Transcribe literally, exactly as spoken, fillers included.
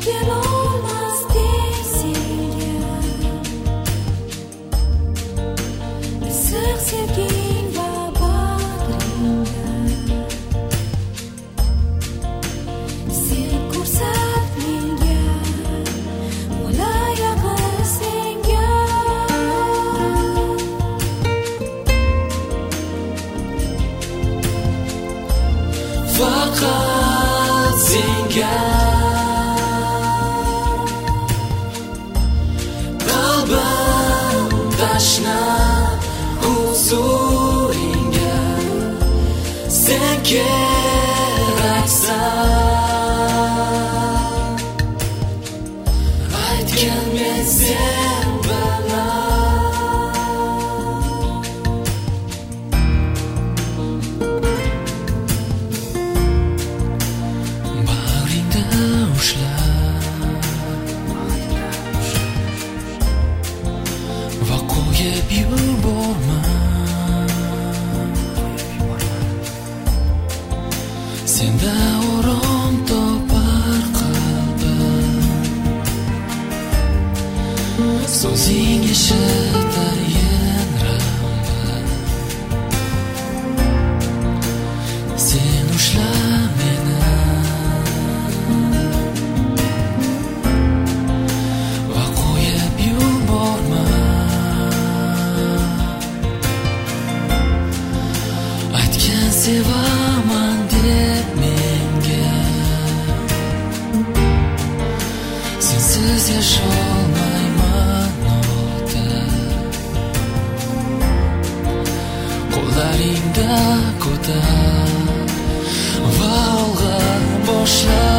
kelolmasding senga issiq sevging va bag'ringda sen ko'rsat menga bo'layog'i senga faqat senga qalbim tashna huzuringga sen keraksan aytgan men sen bilan bag'ringda ushlab va qo'yib yuborma senda orom topar qalbim so'zing eshitayin rambam sen ushla meni va qo'yib yuborma aytgan sevaman deb menga sensiz yasholmayman ota qo'llaringda ko'tar va olg'a boshla